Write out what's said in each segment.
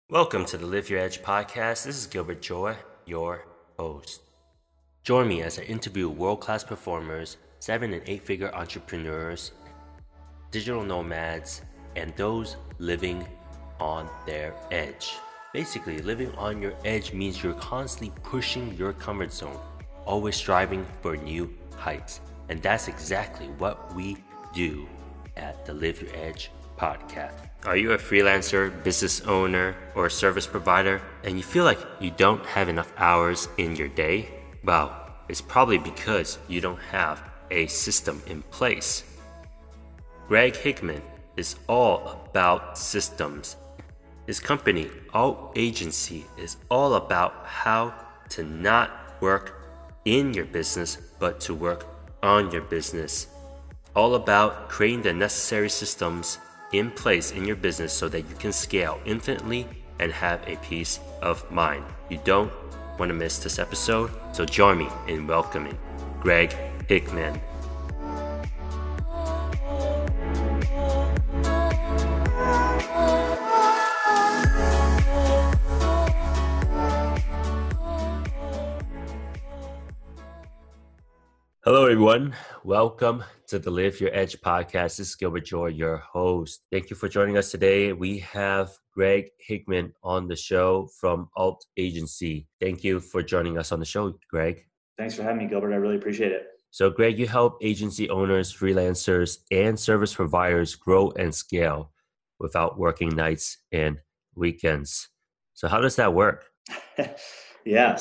Welcome to the Live Your Edge podcast. This is Gilbert Joy, your host. Join me as I interview world-class performers, 7- and 8-figure entrepreneurs, digital nomads, and those living on their edge. Basically, living on your edge means you're constantly pushing your comfort zone, always striving for new heights. And that's exactly what we do at the Live Your Edge podcast. Are you a freelancer, business owner, or a service provider, and you feel like you don't have enough hours in your day? Well, it's probably because you don't have a system in place. Greg Hickman is all about systems. His company, Alt Agency, is all about how to not work in your business, but to work on your business. All about creating the necessary systems in place in your business so that you can scale infinitely and have a peace of mind. You don't want to miss this episode, so join me in welcoming Greg Hickman. Hello, everyone. Welcome to the Live Your Edge podcast. This is Gilbert Joy, your host. Thank you for joining us today. We have Greg Hickman on the show from Alt Agency. Thank you for joining us on the show, Greg. Thanks for having me, Gilbert. I really appreciate it. So, Greg, you help agency owners, freelancers, and service providers grow and scale without working nights and weekends. So how does that work? Yeah.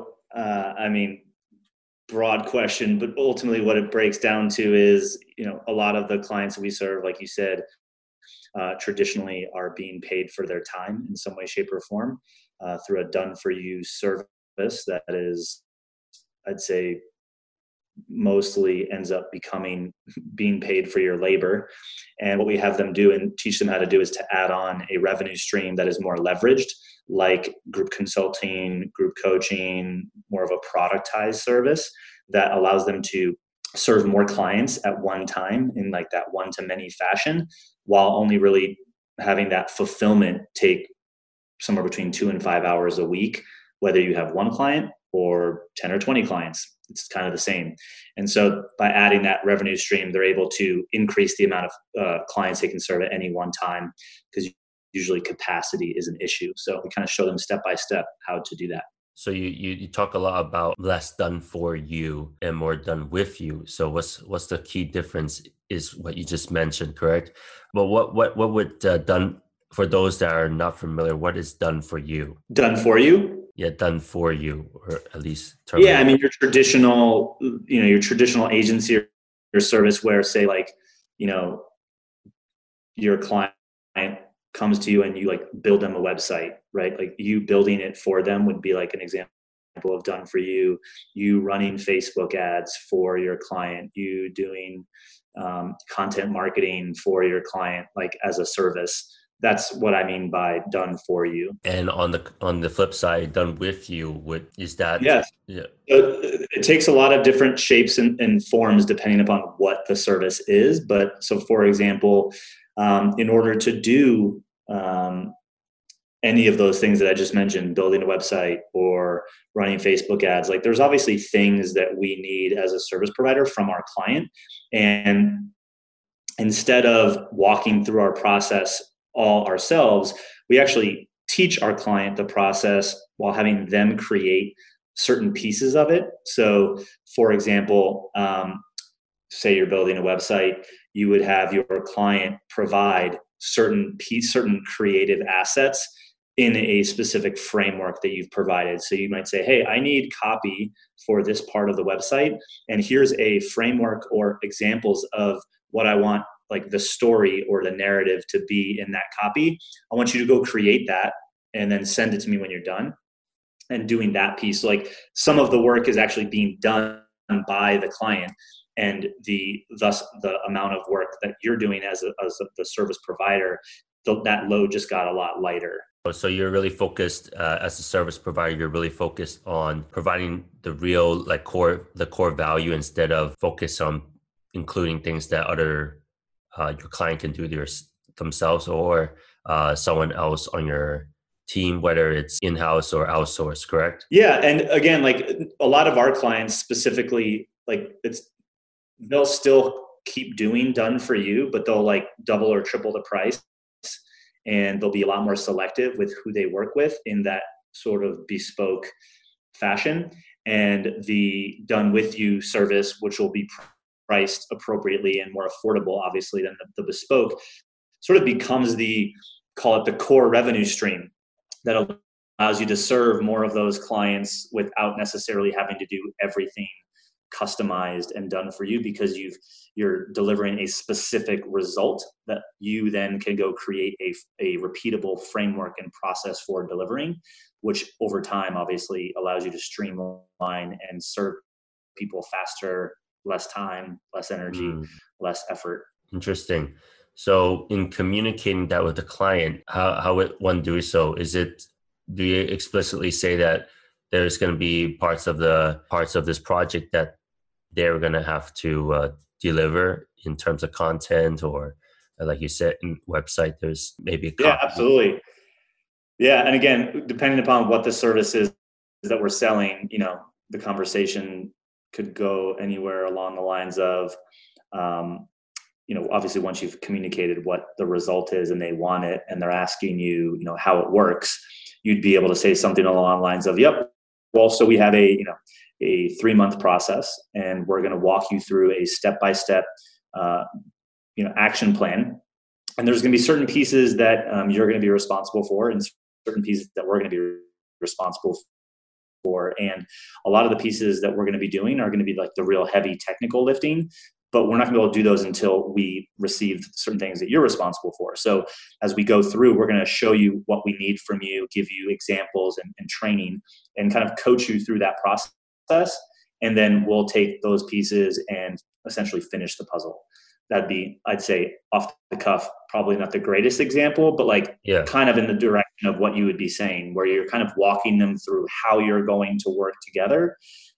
Broad question, but ultimately what it breaks down to is, a lot of the clients we serve, like you said, traditionally are being paid for their time in some way, shape, or form through a done-for-you service that is, I'd say, mostly ends up being paid for your labor. And what we have them do and teach them how to do is to add on a revenue stream that is more leveraged, like group consulting, group coaching, more of a productized service that allows them to serve more clients at one time in like that one-to-many fashion, while only really having that fulfillment take somewhere between 2 and 5 hours a week, whether you have one client or 10 or 20 clients. It's kind of the same. And so by adding that revenue stream, they're able to increase the amount of clients they can serve at any one time, because usually capacity is an issue. So we kind of show them step by step how to do that. So you talk a lot about less done for you and more done with you. So what's the key difference is what you just mentioned, correct? But what would done for those that are not familiar? What is done for you? Done for you? Yeah, done for you, or at least. Yeah, I mean your traditional agency or service where, say, like, your client comes to you and you like build them a website, right? Like you building it for them would be like an example of done for you. You running Facebook ads for your client, you doing content marketing for your client, like as a service. That's what I mean by done for you. And on the flip side, done with you, is that? Yes. Yeah. It takes a lot of different shapes and forms depending upon what the service is. But so, for example, in order to do any of those things that I just mentioned, building a website or running Facebook ads, like there's obviously things that we need as a service provider from our client. And instead of walking through our process all ourselves, we actually teach our client the process while having them create certain pieces of it. So, for example, say you're building a website, you would have your client provide certain creative assets in a specific framework that you've provided. So you might say, hey, I need copy for this part of the website, and here's a framework or examples of what I want, like the story or the narrative to be in that copy. I want you to go create that and then send it to me when you're done. And doing that piece, like some of the work is actually being done by the client, and thus the amount of work that you're doing as the service provider, that load just got a lot lighter. So you're really focused as a service provider. You're really focused on providing the real the core value, instead of focus on including things that your client can do themselves, or someone else on your team, whether it's in-house or outsourced, correct? Yeah. And again, like a lot of our clients specifically, like they'll still keep doing done for you, but they'll like double or triple the price. And they'll be a lot more selective with who they work with in that sort of bespoke fashion. And the done with you service, which will be priced appropriately and more affordable, obviously, than the bespoke, sort of becomes call it the core revenue stream that allows you to serve more of those clients without necessarily having to do everything customized and done for you, because you're delivering a specific result that you then can go create a repeatable framework and process for delivering, which over time obviously allows you to streamline and serve people faster, less time, less energy, less effort. Interesting. So in communicating that with the client, how would one do so? Do you explicitly say that there's going to be parts of this project that they're going to have to deliver in terms of content, or like you said, in website, there's maybe a Yeah, copy? absolutely. Yeah. And again, depending upon what the service is that we're selling, the conversation could go anywhere along the lines of, obviously once you've communicated what the result is and they want it and they're asking you, how it works, you'd be able to say something along the lines of, yep, well, so we have a 3-month process and we're going to walk you through a step-by-step, action plan. And there's going to be certain pieces that you're going to be responsible for and certain pieces that we're going to be responsible for. And a lot of the pieces that we're going to be doing are going to be like the real heavy technical lifting, but we're not going to be able to do those until we receive certain things that you're responsible for. So as we go through, we're going to show you what we need from you, give you examples and training, and kind of coach you through that process. And then we'll take those pieces and essentially finish the puzzle. That'd be, I'd say, off the cuff, probably not the greatest example, but kind of in the direction of what you would be saying, where you're kind of walking them through how you're going to work together.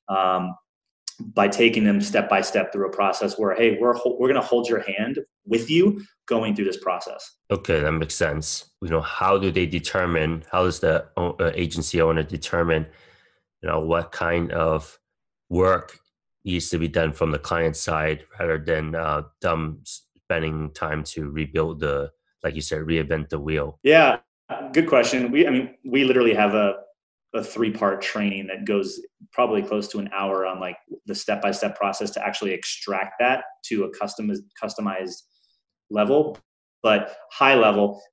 By taking them step by step through a process where, hey, we're going to hold your hand with you going through this process. Okay, that makes sense. How does the agency owner determine, what kind of work needs to be done from the client side, rather than them spending time to rebuild like you said, reinvent the wheel? Yeah, good question. We literally have a 3-part training that goes probably close to an hour on like the step-by-step process to actually extract that to a customized level. But high level,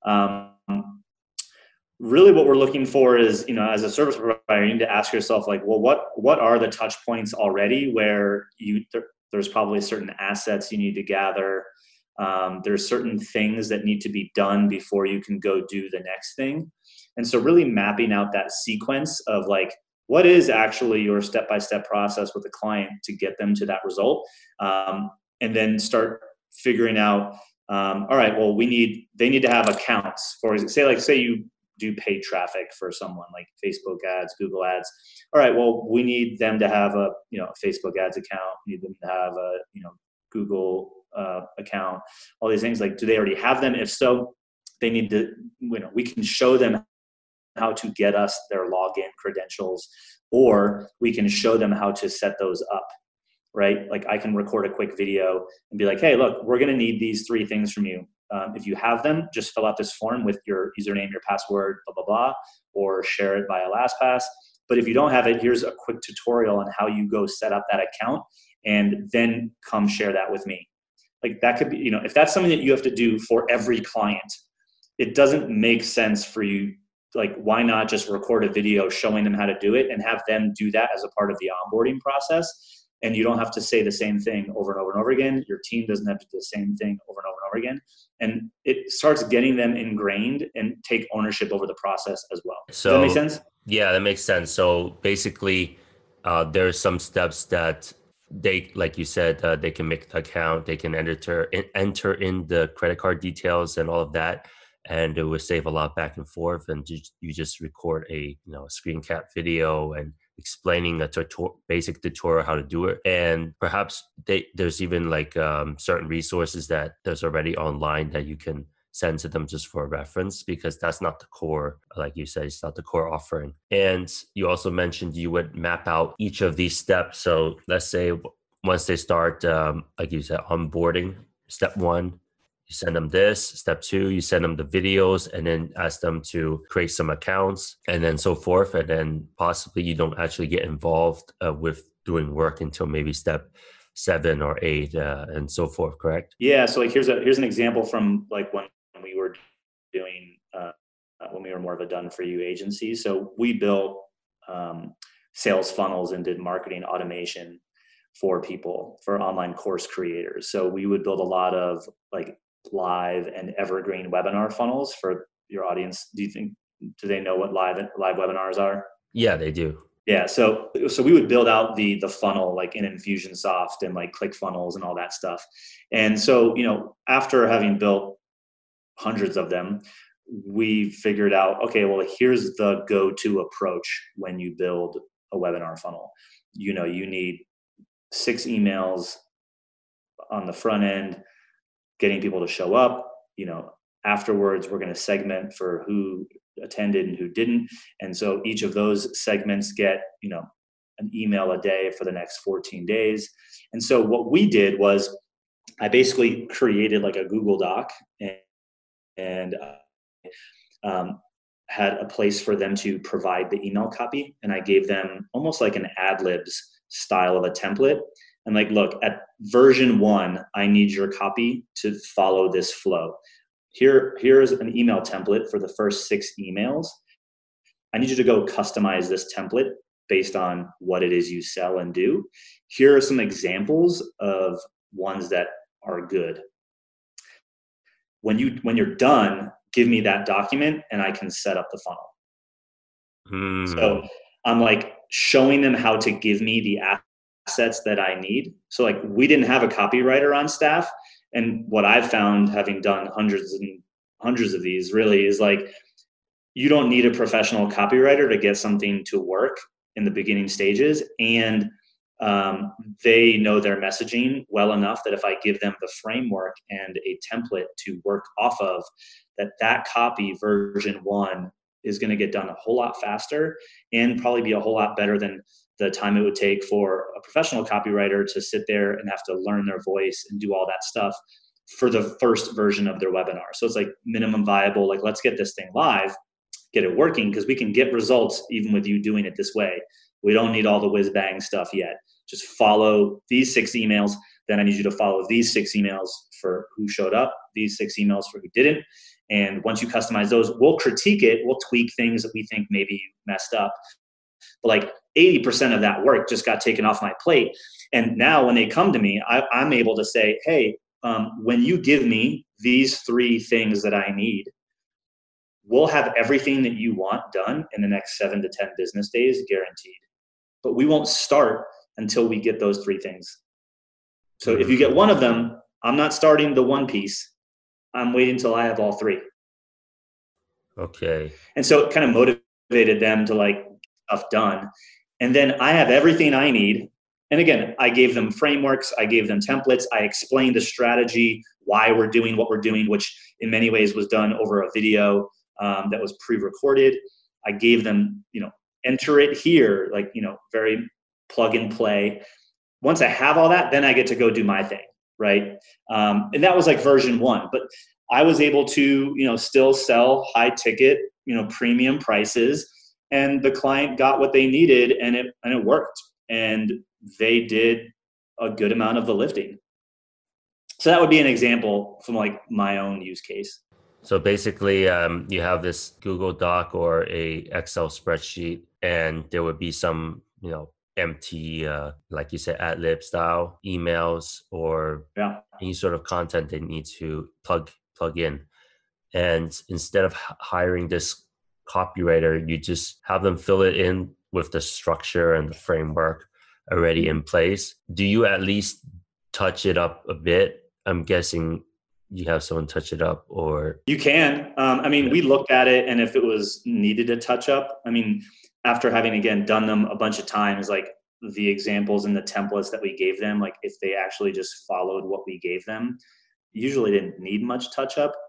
really what we're looking for is, as a service provider, you need to ask yourself like, well, what are the touch points already where there's probably certain assets you need to gather. There's certain things that need to be done before you can go do the next thing. And so really mapping out that sequence of like, what is actually your step-by-step process with the client to get them to that result? And then start figuring out, all right, well, they need to have accounts for, say you do paid traffic for someone like Facebook ads, Google ads. All right, well, we need them to have a Facebook ads account. We need them to have a Google account. All these things, like, do they already have them? If so, they need to. We can show them how to get us their login credentials, or we can show them how to set those up. Right? Like, I can record a quick video and be like, hey, look, we're going to need these 3 things from you. If you have them, just fill out this form with your username, your password, blah, blah, blah, or share it via LastPass. But if you don't have it, here's a quick tutorial on how you go set up that account, and then come share that with me. Like, that could be, if that's something that you have to do for every client, it doesn't make sense for you. Like, why not just record a video showing them how to do it and have them do that as a part of the onboarding process? And you don't have to say the same thing over and over and over again. Your team doesn't have to do the same thing over and over and over again. And it starts getting them ingrained and take ownership over the process as well. So, does that make sense? Yeah, that makes sense. So basically, there are some steps that they, like you said, they can make the account, they can enter in the credit card details and all of that, and it will save a lot back and forth. And you just record a screen cap video and explaining a basic tutorial how to do it. And perhaps there's even like certain resources that there's already online that you can send to them just for reference, because that's not the core, like you said, it's not the core offering. And you also mentioned you would map out each of these steps. So let's say once they start, like you said, onboarding, step one, you send them this. Step two, you send them the videos and then ask them to create some accounts and then so forth. And then possibly you don't actually get involved with doing work until maybe step 7 or 8 and so forth, correct? Yeah. So like here's an example from like when we were doing when we were more of a done for you agency. So we built sales funnels and did marketing automation for people, for online course creators. So we would build a lot of like live and evergreen webinar funnels for your audience. Do they know what live webinars are? Yeah, they do. Yeah, so we would build out the funnel like in Infusionsoft and like ClickFunnels and all that stuff. And so, after having built hundreds of them, we figured out, okay, well, here's the go-to approach when you build a webinar funnel. You need 6 emails on the front end, getting people to show up. Afterwards, we're going to segment for who attended and who didn't. And so each of those segments get, an email a day for the next 14 days. And so what we did was I basically created like a Google Doc and had a place for them to provide the email copy. And I gave them almost like an ad libs style of a template. And like, look, at version 1, I need your copy to follow this flow. Here's an email template for the first 6 emails. I need you to go customize this template based on what it is you sell and do. Here are some examples of ones that are good. When you're done, give me that document and I can set up the funnel. So I'm like showing them how to give me the assets that I need. So like we didn't have a copywriter on staff. And what I've found, having done hundreds and hundreds of these, really is like, you don't need a professional copywriter to get something to work in the beginning stages. And they know their messaging well enough that if I give them the framework and a template to work off of, that copy version 1 is going to get done a whole lot faster and probably be a whole lot better than the time it would take for a professional copywriter to sit there and have to learn their voice and do all that stuff for the first version of their webinar. So it's like minimum viable, like let's get this thing live, get it working, because we can get results even with you doing it this way. We don't need all the whiz bang stuff yet. Just follow these 6 emails. Then I need you to follow these 6 emails for who showed up, these 6 emails for who didn't. And once you customize those, we'll critique it. We'll tweak things that we think maybe you messed up. But like 80% of that work just got taken off my plate. And now when they come to me, I'm able to say, hey, when you give me these 3 things that I need, we'll have everything that you want done in the next 7 to 10 business days, guaranteed. But we won't start until we get those 3 things. So if you get one of them, I'm not starting the one piece. I'm waiting until I have all 3. Okay. And so it kind of motivated them to like get stuff done. And then I have everything I need. And again, I gave them frameworks. I gave them templates. I explained the strategy, why we're doing what we're doing, which in many ways was done over a video that was pre-recorded. I gave them, enter it here, like, very plug and play. Once I have all that, then I get to go do my thing, right? And that was like version 1. But I was able to, still sell high ticket, premium prices, and the client got what they needed, and it worked. And they did a good amount of the lifting. So that would be an example from like my own use case. So basically, you have this Google Doc or a Excel spreadsheet, and there would be some, empty, like you said, ad lib style emails or any sort of content they need to plug in. And instead of hiring this copywriter, you just have them fill it in with the structure and the framework already in place. Do you at least touch it up a bit? I'm guessing you have someone touch it up, or you can. We looked at it, and if it was needed a touch up, after having again done them a bunch of times, like the examples and the templates that we gave them, like if they actually just followed what we gave them, usually didn't need much touch up.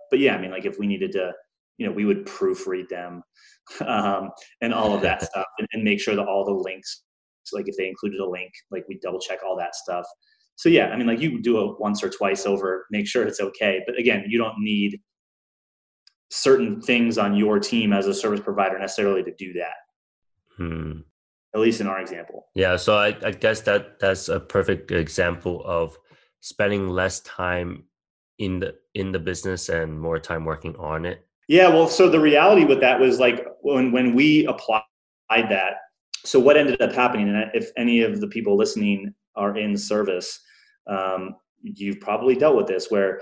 yeah, I mean, like if we needed to, we would proofread them, and all of that stuff, and make sure that all the links, like if they included a link, like we double check all that stuff. So yeah, I mean, like you do it once or twice over, make sure it's okay. But again, you don't need certain things on your team as a service provider necessarily to do that. At least in our example. Yeah. So I guess that's a perfect example of spending less time in the business and more time working on it. Yeah. Well, so the reality with that was like when we applied that, so what ended up happening, and if any of the people listening are in service, you've probably dealt with this, where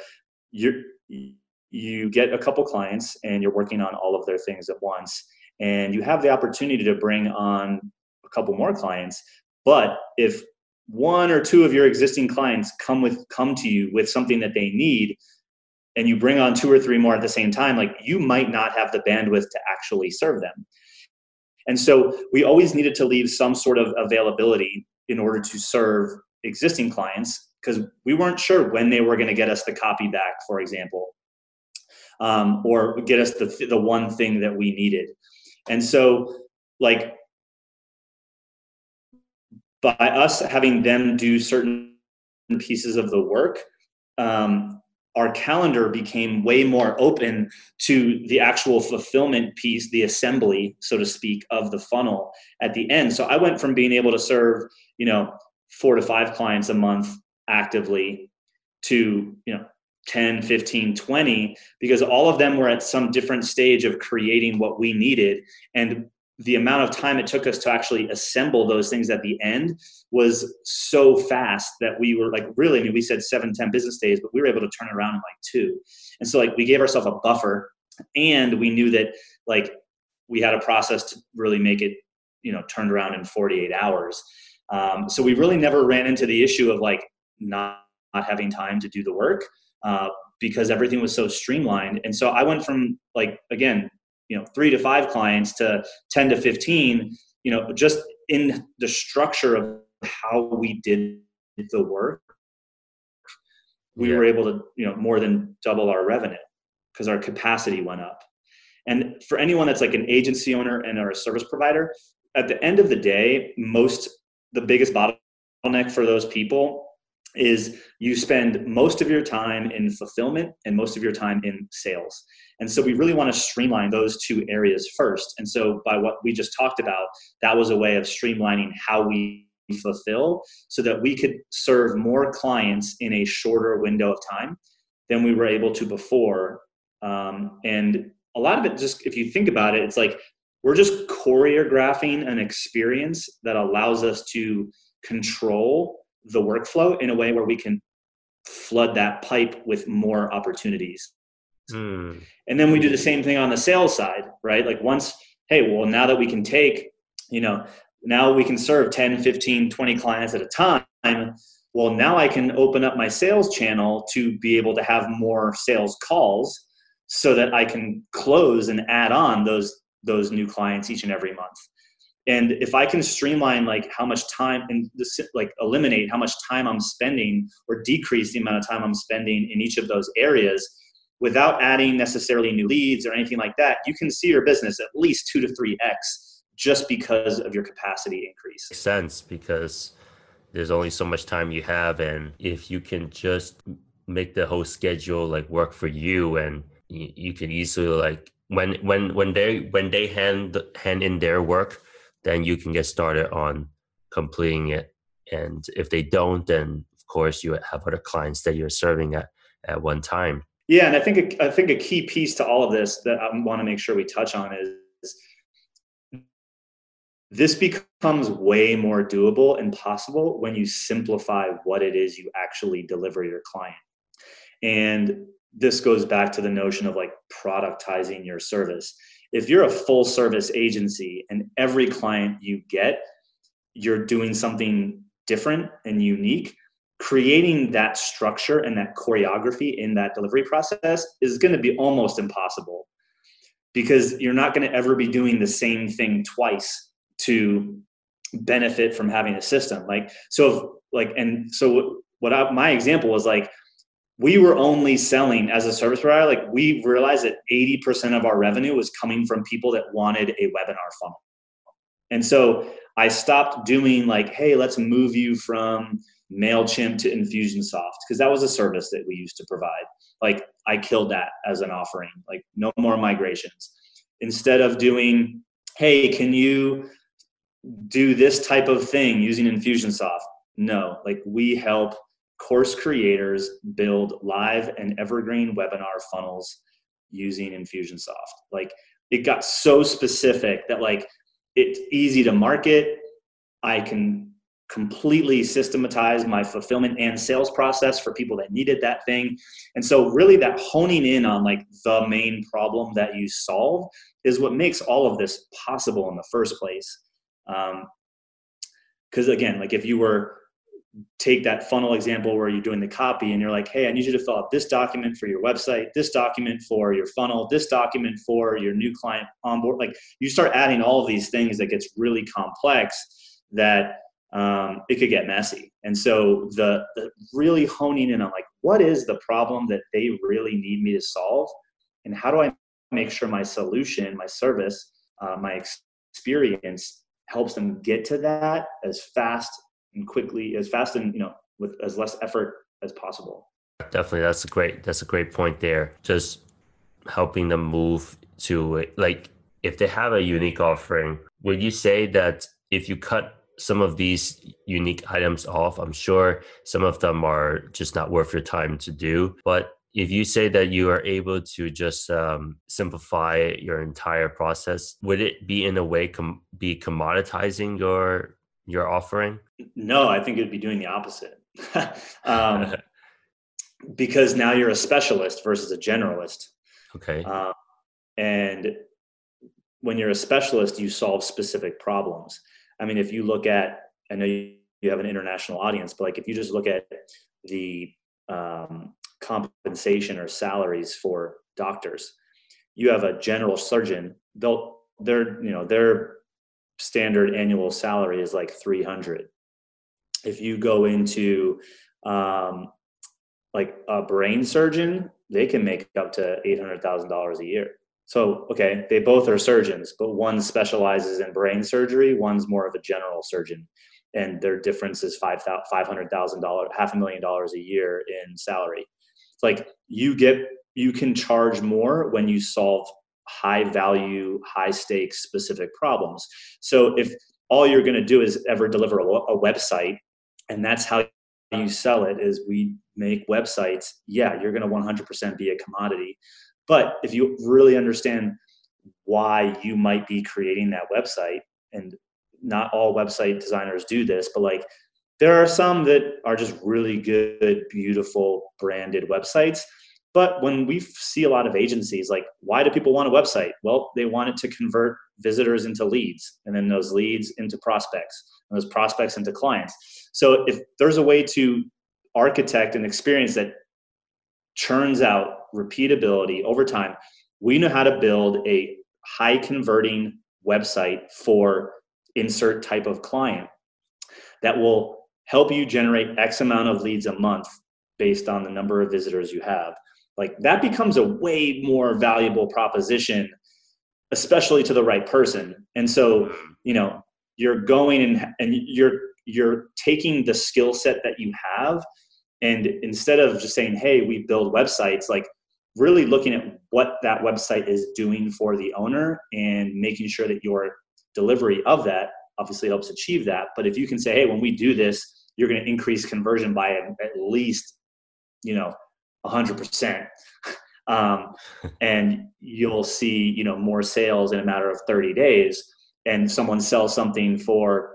you get a couple clients and you're working on all of their things at once, and you have the opportunity to bring on a couple more clients. But if one or two of your existing clients come to you with something that they need, and you bring on two or three more at the same time, like you might not have the bandwidth to actually serve them. And so we always needed to leave some sort of availability in order to serve existing clients, because we weren't sure when they were going to get us the copy back, for example, or get us the one thing that we needed. And so like by us having them do certain pieces of the work, our calendar became way more open to the actual fulfillment piece, the assembly, so to speak, of the funnel at the end. So I went from being able to serve, 4 to 5 clients a month actively to, 10, 15, 20, because all of them were at some different stage of creating what we needed. And the amount of time it took us to actually assemble those things at the end was so fast that we were like, really, I mean, we said 7-10 business days, but we were able to turn it around in like 2. And so like we gave ourselves a buffer, and we knew that like we had a process to really make it, turned around in 48 hours. So we really never ran into the issue of like not having time to do the work, because everything was so streamlined. And so I went from like, again, 3 to 5 clients to 10 to 15, just in the structure of how we did the work, we were able to, more than double our revenue because our capacity went up. And for anyone that's like an agency owner and or a service provider, at the end of the day, the biggest bottleneck for those people is you spend most of your time in fulfillment and most of your time in sales. And so we really want to streamline those 2 areas first. And so by what we just talked about, that was a way of streamlining how we fulfill so that we could serve more clients in a shorter window of time than we were able to before. And a lot of it, just if you think about it, it's like we're just choreographing an experience that allows us to control the workflow in a way where we can flood that pipe with more opportunities. And then we do the same thing on the sales side, right? Like now that we can take, now we can serve 10, 15, 20 clients at a time. Well, now I can open up my sales channel to be able to have more sales calls so that I can close and add on those new clients each and every month. And if I can streamline like how much time and like eliminate how much time I'm spending or decrease the amount of time I'm spending in each of those areas without adding necessarily new leads or anything like that, you can see your business at least 2 to 3x just because of your capacity increase. Makes sense, because there's only so much time you have, and if you can just make the whole schedule like work for you, and you can easily like when they hand in their work, then you can get started on completing it. And if they don't, then of course you have other clients that you're serving at one time. Yeah, and I think a key piece to all of this that I want to make sure we touch on is this becomes way more doable and possible when you simplify what it is you actually deliver your client. And this goes back to the notion of like productizing your service. If you're a full service agency and every client you get, you're doing something different and unique, creating that structure and that choreography in that delivery process is going to be almost impossible, because you're not going to ever be doing the same thing twice to benefit from having a system. My example was like, we were only selling as a service provider. Like we realized that 80% of our revenue was coming from people that wanted a webinar funnel. And so I stopped doing like, hey, let's move you from MailChimp to Infusionsoft, because that was a service that we used to provide. Like I killed that as an offering, like no more migrations. Instead of doing, hey, can you do this type of thing using Infusionsoft? No, like we help course creators build live and evergreen webinar funnels using Infusionsoft. Like it got so specific that like it's easy to market. I can completely systematize my fulfillment and sales process for people that needed that thing. And so really that honing in on like the main problem that you solve is what makes all of this possible in the first place. Because again, like if you were take that funnel example where you're doing the copy and you're like, hey, I need you to fill out this document for your website, this document for your funnel, this document for your new client onboard. Like you start adding all of these things that gets really complex that it could get messy. And so the really honing in on like, what is the problem that they really need me to solve? And how do I make sure my solution, my service, my experience helps them get to that as fast and quickly, as fast and, you know, with as less effort as possible. Definitely. That's a great point there. Just helping them move to like, if they have a unique offering, would you say that if you cut some of these unique items off, I'm sure some of them are just not worth your time to do, but if you say that you are able to just simplify your entire process, would it be in a way be commoditizing your offering? No, I think it'd be doing the opposite. Because now you're a specialist versus a generalist. Okay. And when you're a specialist, you solve specific problems. I mean, if you look at, I know you have an international audience, but like if you just look at the compensation or salaries for doctors, you have a general surgeon, their standard annual salary is like 300. If you go into like a brain surgeon, they can make up to $800,000 a year. So, okay, they both are surgeons, but one specializes in brain surgery, one's more of a general surgeon, and their difference is $500,000, $500,000 a year in salary. It's like you can charge more when you solve high value, high stakes specific problems. So if all you're going to do is ever deliver a website, and that's how you sell it, is we make websites, yeah, you're going to 100% be a commodity. But if you really understand why you might be creating that website, and not all website designers do this, but like there are some that are just really good, beautiful, branded websites. But when we see a lot of agencies, like, why do people want a website? Well, they want it to convert visitors into leads, and then those leads into prospects, and those prospects into clients. So if there's a way to architect an experience that churns out repeatability over time, we know how to build a high converting website for insert type of client that will help you generate X amount of leads a month based on the number of visitors you have. Like that becomes a way more valuable proposition, especially to the right person. And so, you know, you're going and you're taking the skill set that you have, and instead of just saying, hey, we build websites, like really looking at what that website is doing for the owner and making sure that your delivery of that obviously helps achieve that. But if you can say, hey, when we do this, you're going to increase conversion by at least, 100%. And you'll see, more sales in a matter of 30 days, and someone sells something for,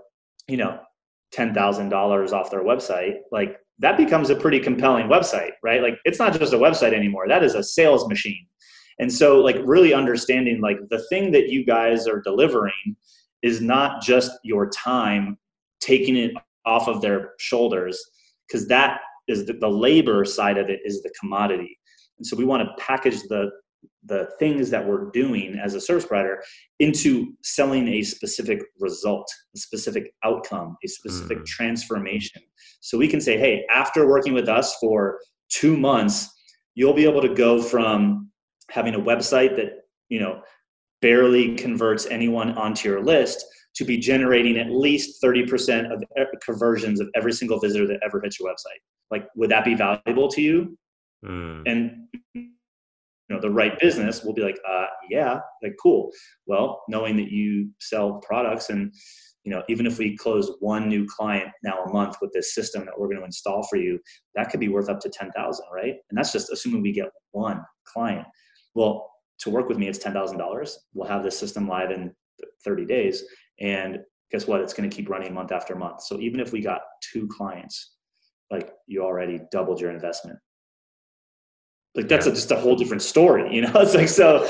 $10,000 off their website, like that becomes a pretty compelling website, right? Like it's not just a website anymore. That is a sales machine. And so like really understanding like the thing that you guys are delivering is not just your time, taking it off of their shoulders, because that is the labor side of it is the commodity. And so we want to package the things that we're doing as a service provider into selling a specific result, a specific outcome, a specific transformation. So we can say, hey, after working with us for 2 months, you'll be able to go from having a website that, barely converts anyone onto your list to be generating at least 30% of conversions of every single visitor that ever hits your website. Like, would that be valuable to you? And the right business will be like, yeah, like, cool. Well, knowing that you sell products, and even if we close one new client now a month with this system that we're going to install for you, that could be worth up to 10,000, right? And that's just assuming we get one client. Well, to work with me, it's $10,000. We'll have this system live in 30 days. And guess what? It's going to keep running month after month. So even if we got 2 clients, like, you already doubled your investment. Like, that's just a whole different story, It's like, so,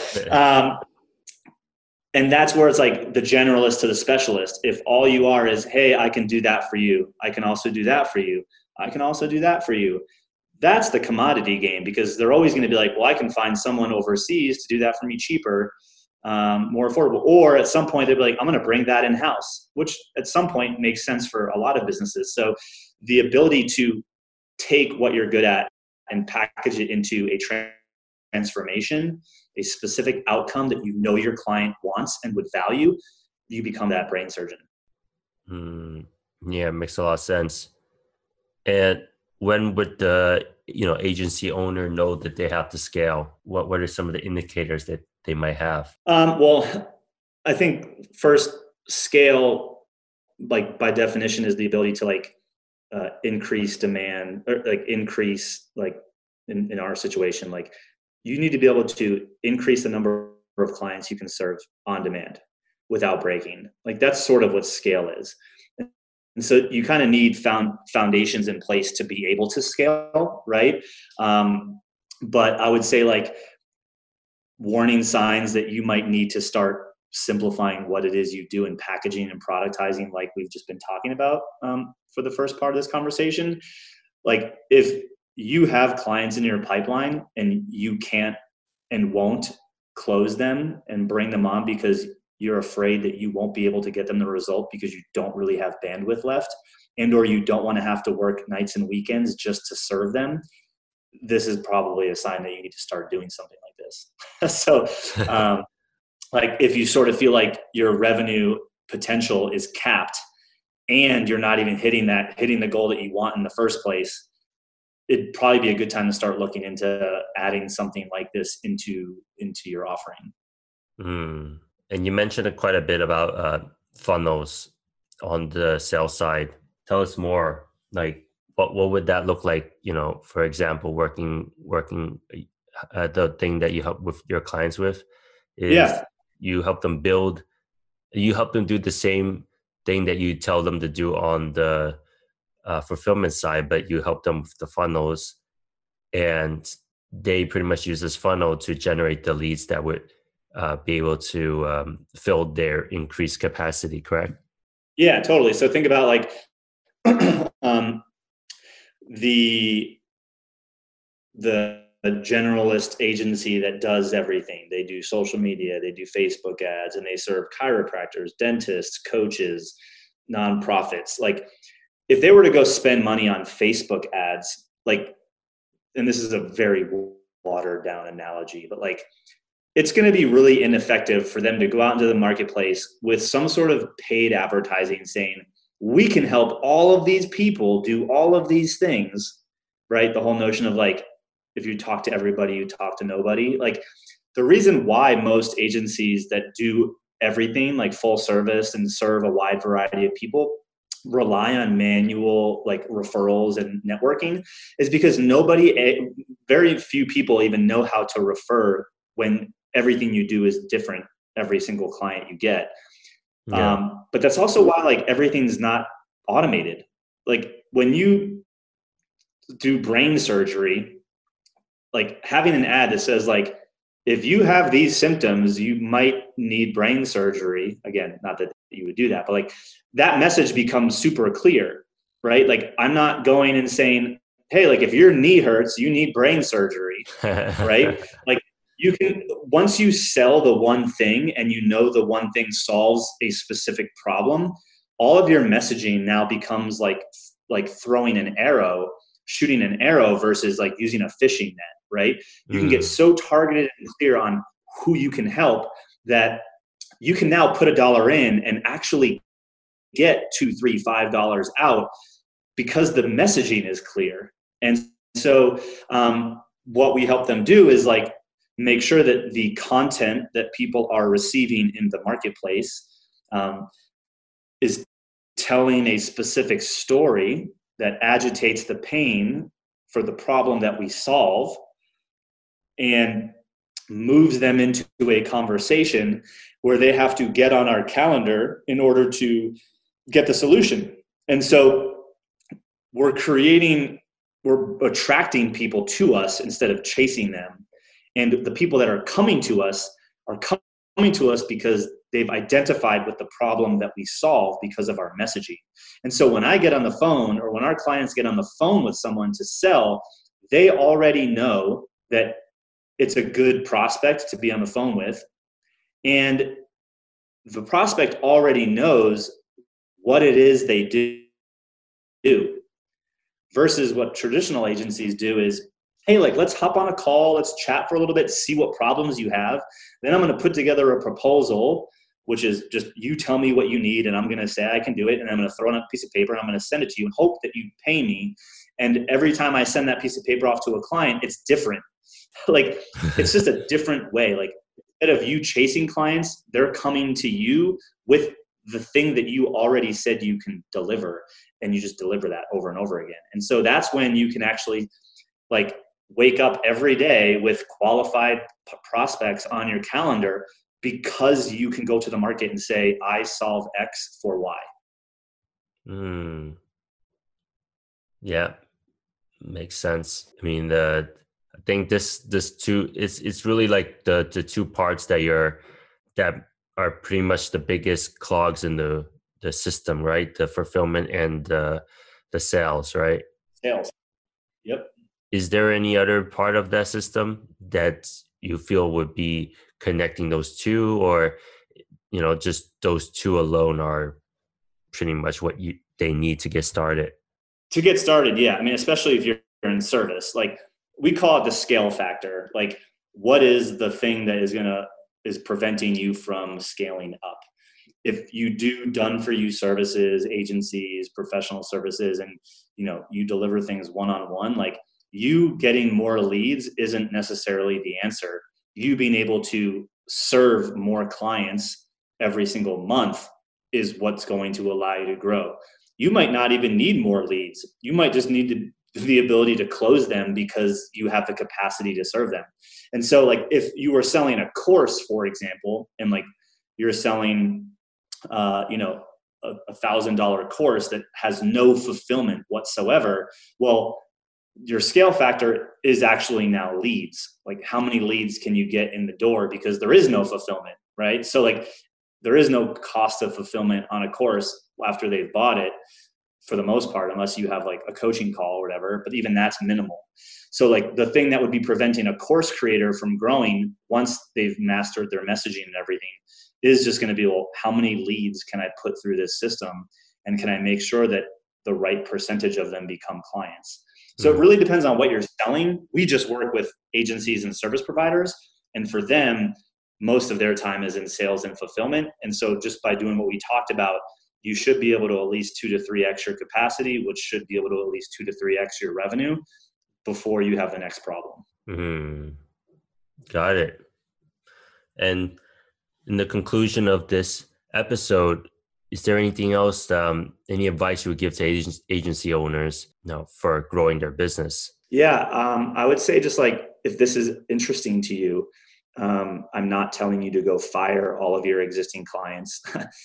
and that's where it's like the generalist to the specialist. If all you are is, hey, I can do that for you, I can also do that for you, I can also do that for you, that's the commodity game, because they're always going to be like, well, I can find someone overseas to do that for me cheaper, more affordable. Or at some point they'll be like, I'm going to bring that in-house, which at some point makes sense for a lot of businesses. So the ability to take what you're good at and package it into a transformation, a specific outcome that your client wants and would value, you become that brain surgeon. Yeah, it makes a lot of sense. And when would the agency owner know that they have to scale? What are some of the indicators that they might have? Well, I think first, scale, like, by definition, is the ability to increase demand, or increase, in our situation, you need to be able to increase the number of clients you can serve on demand without breaking. That's sort of what scale is. And so you kind of need foundations in place to be able to scale, right? But I would say, warning signs that you might need to start simplifying what it is you do in packaging and productizing, like we've just been talking about for the first part of this conversation. If you have clients in your pipeline and you can't and won't close them and bring them on because you're afraid that you won't be able to get them the result because you don't really have bandwidth left, and or you don't want to have to work nights and weekends just to serve them, this is probably a sign that you need to start doing something like this. So if you sort of feel like your revenue potential is capped and you're not even hitting the goal that you want in the first place, it'd probably be a good time to start looking into adding something like this into your offering. And you mentioned quite a bit about funnels on the sales side. Tell us more. What would that look like? For example, working the thing that you help with your clients with is you help them do the same thing that you tell them to do on the fulfillment side, but you help them with the funnels, and they pretty much use this funnel to generate the leads that would be able to fill their increased capacity, correct? Yeah, totally. So think about the generalist agency that does everything. They do social media, they do Facebook ads, and they serve chiropractors, dentists, coaches, nonprofits. If they were to go spend money on Facebook ads, and this is a very watered down analogy, but it's going to be really ineffective for them to go out into the marketplace with some sort of paid advertising saying, we can help all of these people do all of these things, right? The whole notion of if you talk to everybody, you talk to nobody. The reason why most agencies that do everything, full service and serve a wide variety of people, rely on manual referrals and networking is because very few people even know how to refer when everything you do is different every single client you get. Yeah. But that's also why everything's not automated. When you do brain surgery, having an ad that says if you have these symptoms, you might need brain surgery. Again, not that you would do that, but that message becomes super clear, right? I'm not going and saying, hey, if your knee hurts, you need brain surgery, right? You can, once you sell the one thing and the one thing solves a specific problem, all of your messaging now becomes like throwing an arrow shooting an arrow versus like using a fishing net, right? You can get Mm. so targeted and clear on who you can help that you can now put $1 in and actually get $2, $3, $5 out because the messaging is clear. And so what we help them do is like make sure that the content that people are receiving in the marketplace is telling a specific story that agitates the pain for the problem that we solve and moves them into a conversation where they have to get on our calendar in order to get the solution. And so we're attracting people to us instead of chasing them. And the people that are coming to us because they've identified with the problem that we solve because of our messaging. And so when I get on the phone, or when our clients get on the phone with someone to sell, they already know that it's a good prospect to be on the phone with. And the prospect already knows what it is they do. Versus what traditional agencies do is, hey, like, let's hop on a call, let's chat for a little bit, see what problems you have. Then I'm going to put together a proposal, which is just you tell me what you need, and I'm going to say I can do it, and I'm going to throw in a piece of paper, and I'm going to send it to you and hope that you pay me. And every time I send that piece of paper off to a client, it's different. Like, it's just a different way. Like, instead of you chasing clients, they're coming to you with the thing that you already said you can deliver, and you just deliver that over and over again. And so that's when you can actually like wake up every day with qualified prospects on your calendar, because you can go to the market and say, I solve X for Y. Yeah, makes sense. I mean, I think this two, it's really like the two parts that are pretty much the biggest clogs in the system, right? The fulfillment and the sales, right? Sales. Yep. Is there any other part of that system that you feel would be connecting those two, or just those two alone are pretty much what they need to get started? To get started, yeah. I mean, especially if you're in service, like we call it the scale factor. Like, what is the thing that is preventing you from scaling up? If you do done for you services, agencies, professional services, and you deliver things one-on-one, like, you getting more leads isn't necessarily the answer. You being able to serve more clients every single month is what's going to allow you to grow. You might not even need more leads. You might just need the ability to close them because you have the capacity to serve them. And so, like, if you were selling a course, for example, and like you're selling a $1,000 course that has no fulfillment whatsoever, well, your scale factor is actually now leads. Like, how many leads can you get in the door? Because there is no fulfillment, right? So like, there is no cost of fulfillment on a course after they've bought it, for the most part, unless you have like a coaching call or whatever, but even that's minimal. So like, the thing that would be preventing a course creator from growing once they've mastered their messaging and everything is just going to be, well, how many leads can I put through this system? And can I make sure that the right percentage of them become clients? So it really depends on what you're selling. We just work with agencies and service providers, and for them, most of their time is in sales and fulfillment. And so just by doing what we talked about, you should be able to at least 2 to 3x your capacity, which should be able to at least 2 to 3x your revenue before you have the next problem. Got it. And in the conclusion of this episode, is there anything else, any advice you would give to agency owners for growing their business? Yeah, I would say, just like, if this is interesting to you, I'm not telling you to go fire all of your existing clients.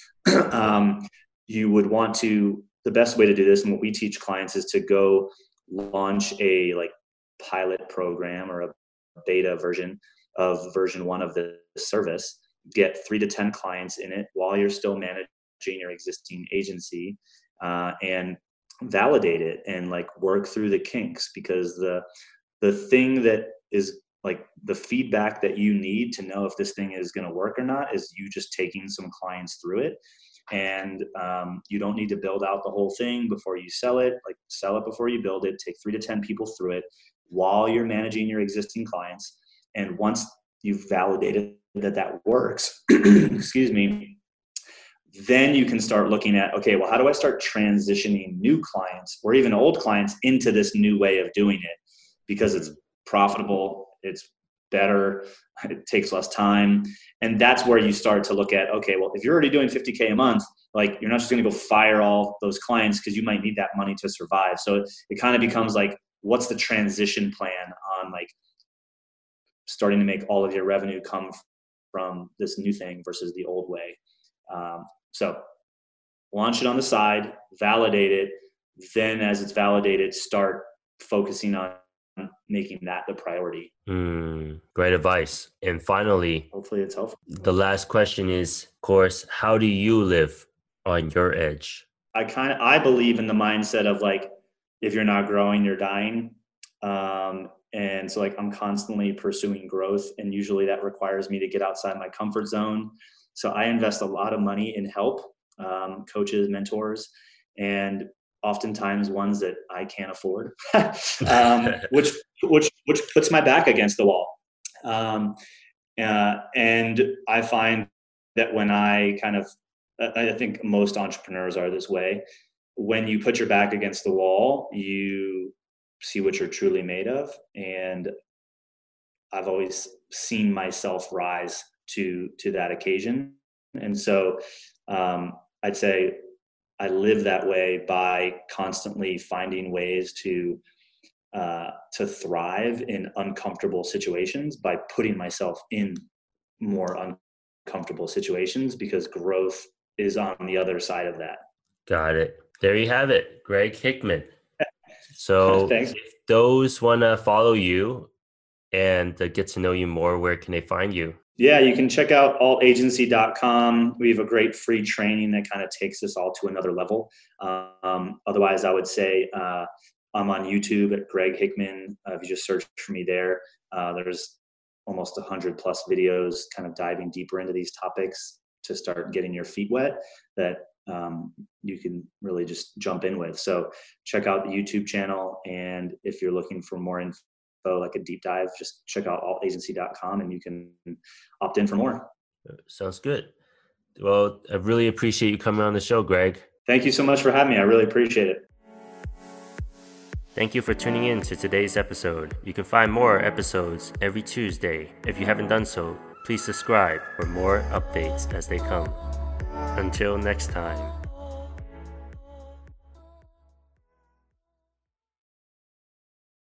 You would want to, the best way to do this, and what we teach clients, is to go launch a like pilot program or a beta version of version 1 of the service, get 3 to 10 clients in it while you're still managing your existing agency, and validate it and like work through the kinks, because the thing that is like the feedback that you need to know if this thing is going to work or not is you just taking some clients through it. And you don't need to build out the whole thing before you sell it. Like, sell it before you build it. Take 3 to 10 people through it while you're managing your existing clients. And once you've validated that works, excuse me, then you can start looking at, okay, well, how do I start transitioning new clients or even old clients into this new way of doing it? Because it's profitable, it's better, it takes less time. And that's where you start to look at, okay, well, if you're already doing $50K a month, like, you're not just going to go fire all those clients because you might need that money to survive. So it kind of becomes like, what's the transition plan on like starting to make all of your revenue come from this new thing versus the old way? So launch it on the side, validate it. Then as it's validated, start focusing on making that the priority. Great advice. And finally, hopefully it's helpful. The last question is, of course, how do you live on your edge? I believe in the mindset of like, if you're not growing, you're dying. And so like, I'm constantly pursuing growth, and usually that requires me to get outside my comfort zone. So I invest a lot of money in help, coaches, mentors, and oftentimes ones that I can't afford, which puts my back against the wall. And I find that when I think most entrepreneurs are this way, when you put your back against the wall, you see what you're truly made of. And I've always seen myself rise to that occasion. And so I'd say I live that way by constantly finding ways to thrive in uncomfortable situations, by putting myself in more uncomfortable situations, because growth is on the other side of that. Got it. There you have it, Greg Hickman. So Thanks. If those want to follow you and get to know you more, where can they find you? Yeah, you can check out altagency.com. We have a great free training that kind of takes us all to another level. Otherwise, I would say I'm on YouTube at Greg Hickman. If you just search for me there, there's almost 100 plus videos kind of diving deeper into these topics to start getting your feet wet that you can really just jump in with. So check out the YouTube channel. And if you're looking for more info, like a deep dive, just check out altagency.com and you can opt in for more. Sounds good. Well, I really appreciate you coming on the show, Greg. Thank you so much for having me. I really appreciate it. Thank you for tuning in to today's episode. You can find more episodes every Tuesday. If you haven't done so, please subscribe for more updates as they come. Until next time.